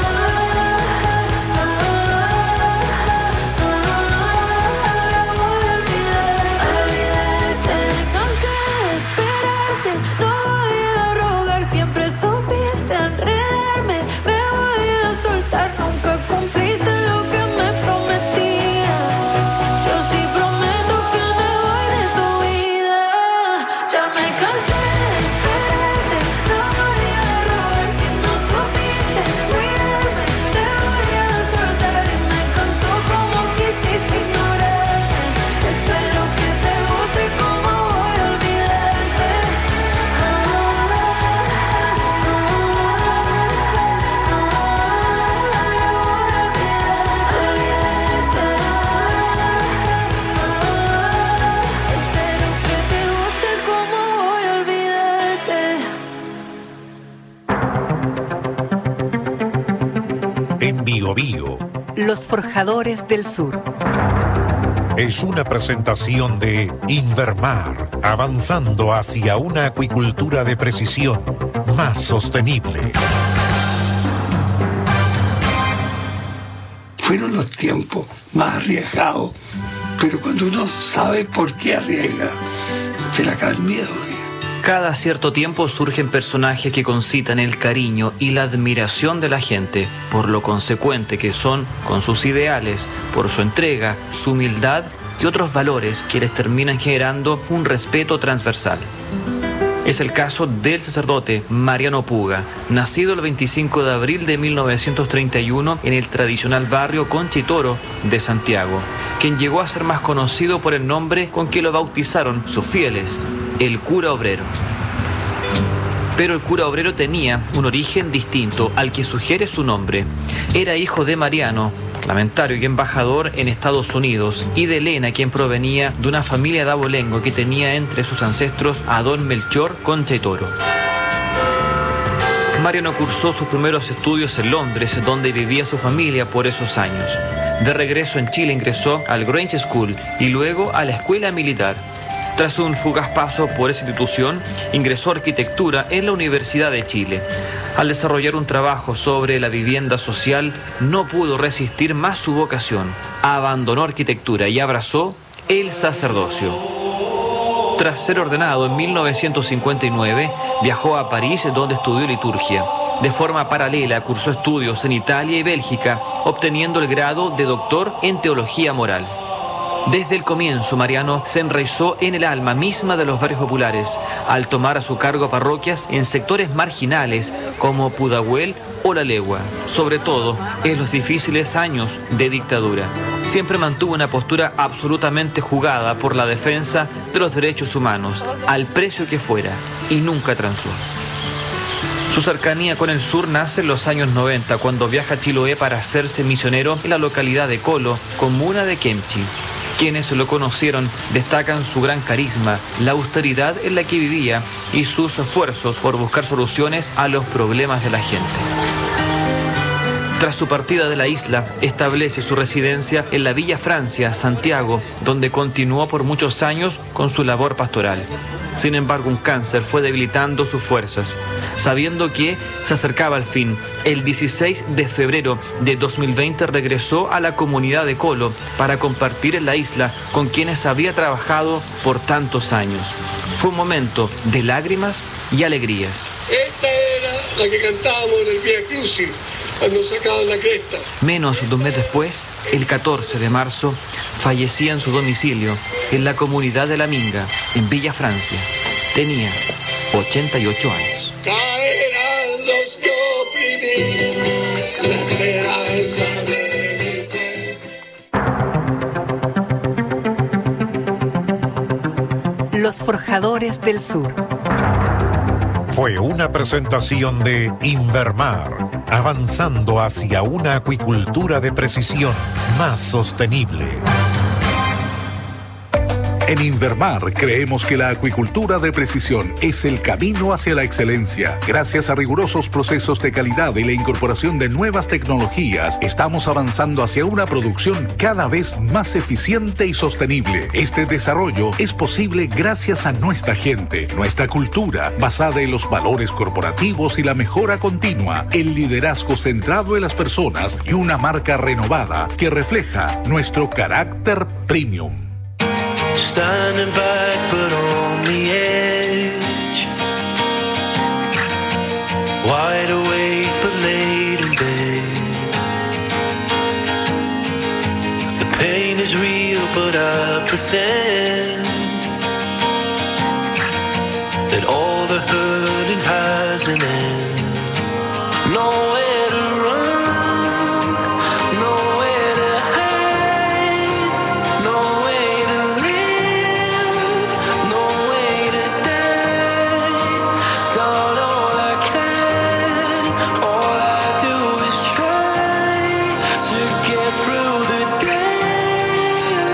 ahora voy a olvidarte. Me cansé de esperarte, no voy a rogar, siempre supiste enredarme. Me voy a soltar, nunca cumpliste lo que me prometías. Yo sí prometo que me voy de tu vida. Ya me cansé de esperarte, no voy a rogar, si no supiste cuidarme. Te voy a soltar y me encantó como quisiste ignorarme. Espero que te guste como voy a olvidarte. Ah, ah, ahora voy a olvidarte. Espero que te guste como voy a olvidarte. En Bio Bio Los Forjadores del Sur. es una presentación de Invermar, avanzando hacia una acuicultura de precisión más sostenible. fueron los tiempos más arriesgados, pero cuando uno sabe por qué arriesga, se le acaba el miedo. Cada cierto tiempo surgen personajes que concitan el cariño y la admiración de la gente, por lo consecuente que son con sus ideales, por su entrega, su humildad y otros valores que les terminan generando un respeto transversal. Es el caso del sacerdote Mariano Puga, nacido el veinticinco de abril de mil novecientos treinta y uno en el tradicional barrio Concha y Toro de Santiago, quien llegó a ser más conocido por el nombre con que lo bautizaron sus fieles, el cura obrero. Pero el cura obrero tenía un origen distinto al que sugiere su nombre. Era hijo de Mariano, parlamentario y embajador en Estados Unidos, y de Elena, quien provenía de una familia de abolengo que tenía entre sus ancestros a don Melchor Concha y Toro. Mariano cursó sus primeros estudios en Londres, donde vivía su familia por esos años. De regreso en Chile ingresó al Grange School y luego a la Escuela Militar. Tras un fugaz paso por esa institución, ingresó a arquitectura en la Universidad de Chile. Al desarrollar un trabajo sobre la vivienda social, no pudo resistir más su vocación. Abandonó arquitectura y abrazó el sacerdocio. Tras ser ordenado en mil novecientos cincuenta y nueve, viajó a París, donde estudió liturgia. De forma paralela, cursó estudios en Italia y Bélgica, obteniendo el grado de doctor en teología moral. Desde el comienzo, Mariano se enraizó en el alma misma de los barrios populares, al tomar a su cargo parroquias en sectores marginales como Pudahuel o La Legua, sobre todo en los difíciles años de dictadura. Siempre mantuvo una postura absolutamente jugada por la defensa de los derechos humanos, al precio que fuera, y nunca transó. Su cercanía con el sur nace en los años noventa, cuando viaja a Chiloé para hacerse misionero en la localidad de Colo, comuna de Kemchi. Quienes lo conocieron destacan su gran carisma, la austeridad en la que vivía y sus esfuerzos por buscar soluciones a los problemas de la gente. Tras su partida de la isla, establece su residencia en la Villa Francia, Santiago, donde continuó por muchos años con su labor pastoral. Sin embargo, un cáncer fue debilitando sus fuerzas. Sabiendo que se acercaba al fin, el dieciséis de febrero de dos mil veinte regresó a la comunidad de Colo para compartir en la isla con quienes había trabajado por tantos años. Fue un momento de lágrimas y alegrías. Esta era la que cantábamos en el Vía Crucis, cuando sacaban la cresta. Menos de un mes después, el catorce de marzo, fallecía en su domicilio, en la comunidad de La Minga, en Villa Francia. Tenía ochenta y ocho años. Caerán los que oprimí, la esperanza de mi Los Forjadores del Sur. Fue una presentación de Invermar, avanzando hacia una acuicultura de precisión más sostenible. En Invermar creemos que la acuicultura de precisión es el camino hacia la excelencia. Gracias a rigurosos procesos de calidad y la incorporación de nuevas tecnologías, estamos avanzando hacia una producción cada vez más eficiente y sostenible. Este desarrollo es posible gracias a nuestra gente, nuestra cultura, basada en los valores corporativos y la mejora continua, el liderazgo centrado en las personas y una marca renovada que refleja nuestro carácter premium. Standing back but on the edge, wide awake but laid in bed. The pain is real but I pretend that all the hurting has an end. Nowhere to run, nowhere to hide, no way to live, no way to die. Done all I can, all I do is try to get through the daylight.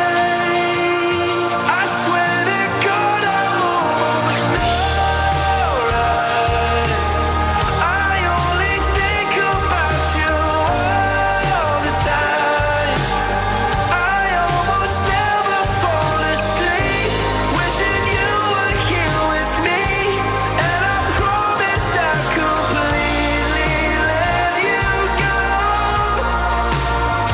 I swear to God I'm almost alright. I only think about you all the time. I almost never fall asleep, wishing you were here with me. And I promise I completely let you go.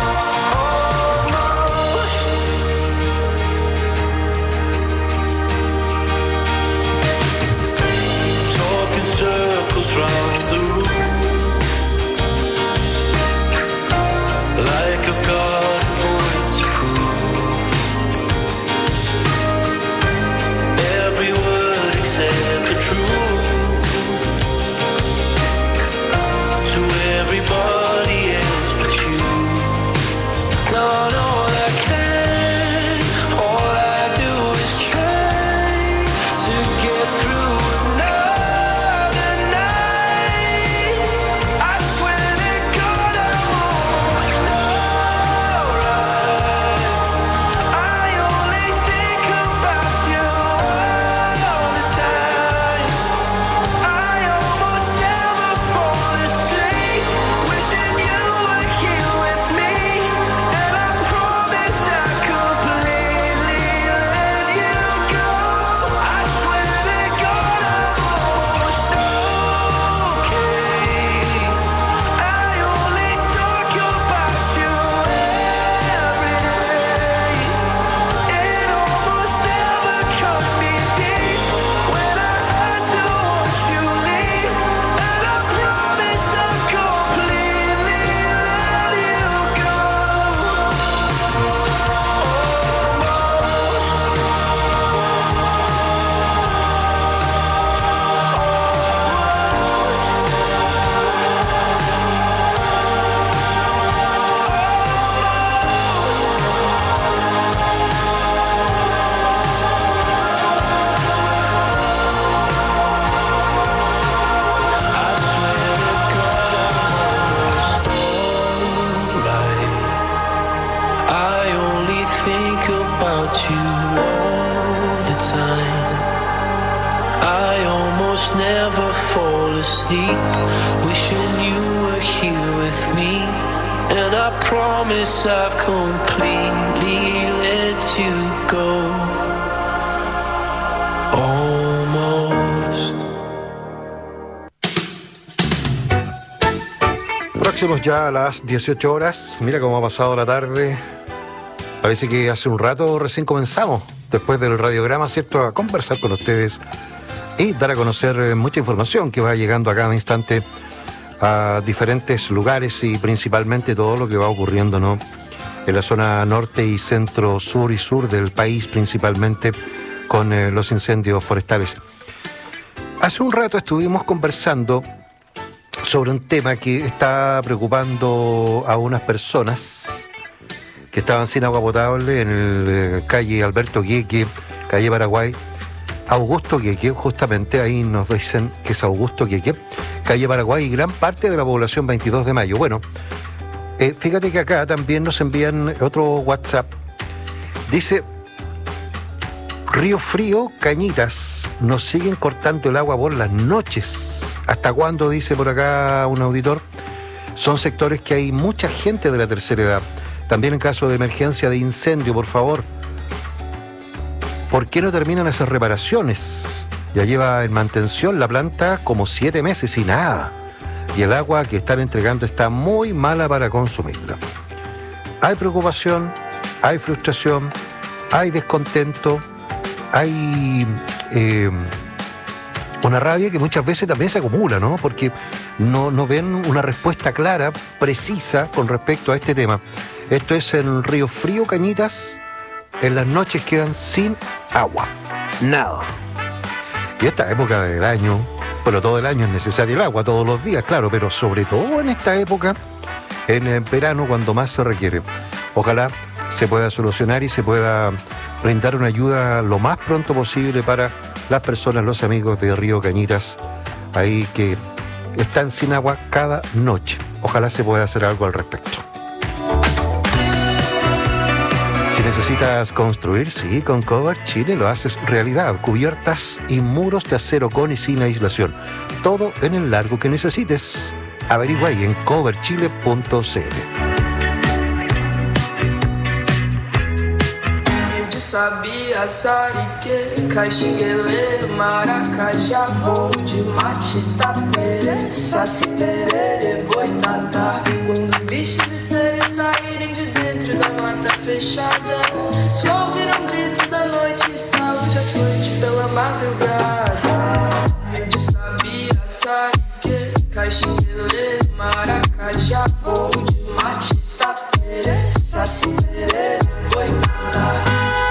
think about you all the time. I almost never fall asleep, wishing you were here with me. And I promise I've completely let you go. Almost. Próximos ya a las dieciocho horas. Mira cómo ha pasado la tarde. Parece que hace un rato recién comenzamos, después del radiograma, ¿cierto?, a conversar con ustedes y dar a conocer mucha información que va llegando a cada instante a diferentes lugares y principalmente todo lo que va ocurriendo, ¿no?, en la zona norte y centro, sur y sur del país, principalmente con eh, los incendios forestales. Hace un rato estuvimos conversando sobre un tema que está preocupando a unas personas que estaban sin agua potable en el eh, calle Alberto Gueque, calle Paraguay, Augusto Gueque, justamente ahí nos dicen que es Augusto Gueque, calle Paraguay, y gran parte de la población veintidós de mayo. Bueno, eh, fíjate que acá también nos envían otro WhatsApp. Dice: Río Frío, Cañitas, nos siguen cortando el agua por las noches. ¿Hasta cuándo?, dice por acá un auditor. Son sectores que hay mucha gente de la tercera edad. También en caso de emergencia de incendio, por favor. ¿Por qué no terminan esas reparaciones? Ya lleva en mantención la planta como siete meses y nada. Y el agua que están entregando está muy mala para consumirla. Hay preocupación, hay frustración, hay descontento, hay eh, una rabia que muchas veces también se acumula, ¿no? Porque no, no ven una respuesta clara, precisa con respecto a este tema. Esto es en Río Frío, Cañitas. En las noches quedan sin agua. Nada. Y esta época del año, bueno, todo el año es necesario el agua, todos los días, claro, pero sobre todo en esta época, en el verano, cuando más se requiere. Ojalá se pueda solucionar y se pueda brindar una ayuda lo más pronto posible para las personas, los amigos de Río Cañitas, ahí que están sin agua cada noche. Ojalá se pueda hacer algo al respecto. Si necesitas construir, sí, con Cover Chile lo haces realidad. Cubiertas y muros de acero con y sin aislación. Todo en el largo que necesites. Averigua ahí en cover chile punto c l. Sabia, Sarique, Caxinguelê, Maracajá, voo de Matita, Perê, Saci, Perê, Boitatá. Quando os bichos e seres saírem de dentro da mata fechada, se ouviram gritos da noite, estalo de açoite pela madrugada. De Sabia, Sarique, Caxinguelê, Maracajá, voo de Matita, Perê, Saci, Perê, Boitatá.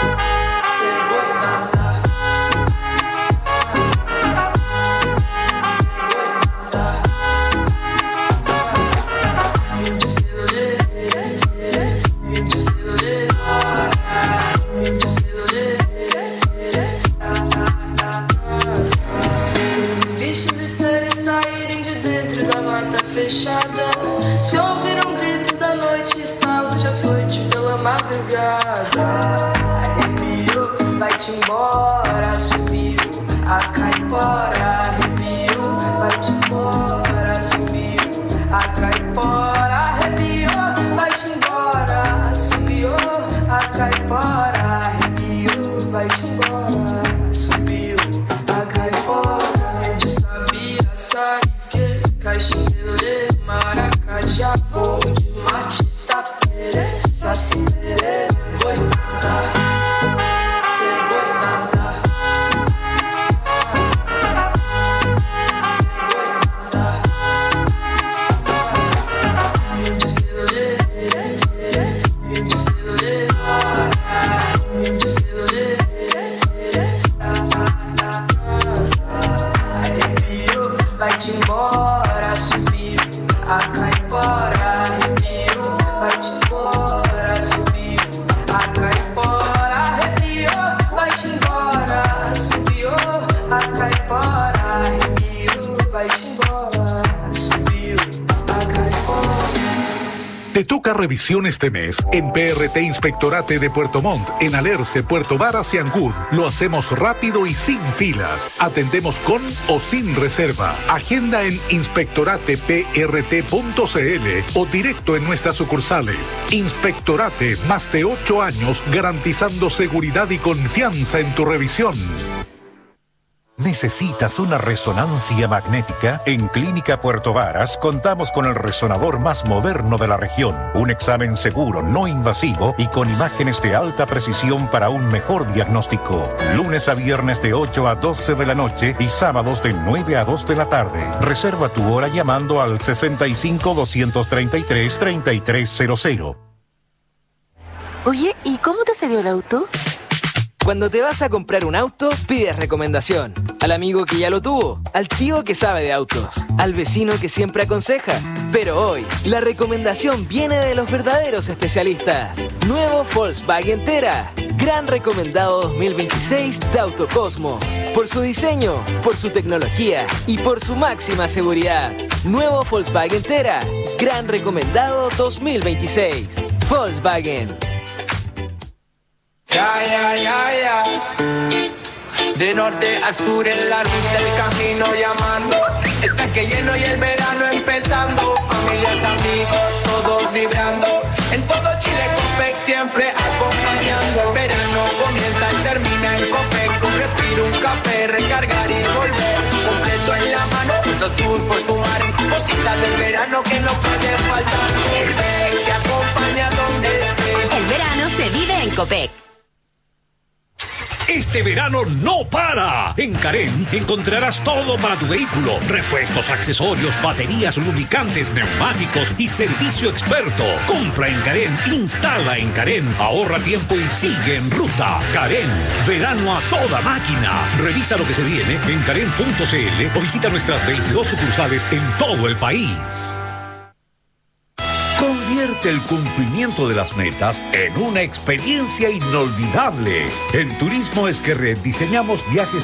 Fechada, se ouviram gritos da noite, estalo de açoite pela madrugada. Arrepiou, vai-te embora, subiu a caipora. Arrepiou, vai-te embora, subiu a caipora. Arrepiou, vai-te embora, subiu a caipora. Arrepiou, vai-te embora, subiu a caipora. De Sabia, Sarique, Caxinguelê, Maracajá, voo de Matita, Perê, Saci, Perê, Boitatá, Boitatá. Te toca revisión este mes. En P R T Inspectorate de Puerto Montt, en Alerce, Puerto Varas y Ancud. Lo hacemos rápido y sin filas. Atendemos con o sin reserva. Agenda en inspectorate p r t punto c l o directo en nuestras sucursales. Inspectorate, más de ocho años garantizando seguridad y confianza en tu revisión. ¿Necesitas una resonancia magnética? En Clínica Puerto Varas contamos con el resonador más moderno de la región. Un examen seguro, no invasivo y con imágenes de alta precisión para un mejor diagnóstico. Lunes a viernes de ocho a doce de la noche y sábados de nueve a dos de la tarde. Reserva tu hora llamando al sesenta y cinco, doscientos treinta y tres, treinta y tres cero cero. Oye, ¿y cómo te salió el auto? Cuando te vas a comprar un auto, pides recomendación. Al amigo que ya lo tuvo, al tío que sabe de autos, al vecino que siempre aconseja. Pero hoy, la recomendación viene de los verdaderos especialistas. Nuevo Volkswagen Tera. Gran recomendado dos mil veintiséis de Autocosmos. Por su diseño, por su tecnología y por su máxima seguridad. Nuevo Volkswagen Tera. Gran recomendado dos mil veintiséis. Volkswagen. Ya, ya, ya, ya. De norte a sur en la ruta del camino llamando. Está que lleno y el verano empezando. Familias, amigos, todos vibrando. En todo Chile Copec siempre acompañando. El verano comienza y termina en Copec. Un respiro, un café, recargar y volver. Completo en la mano, punto sur por sumar. Cositas del verano que no puede faltar. Copec te acompaña donde estés. El verano se vive en Copec. Este verano no para. En Carén encontrarás todo para tu vehículo. Repuestos, accesorios, baterías, lubricantes, neumáticos y servicio experto. Compra en Carén, instala en Carén, ahorra tiempo y sigue en ruta. Carén, verano a toda máquina. Revisa lo que se viene en carén punto c l o visita nuestras veintidós sucursales en todo el país. Convierte el cumplimiento de las metas en una experiencia inolvidable. En Turismo Esquerret diseñamos viajes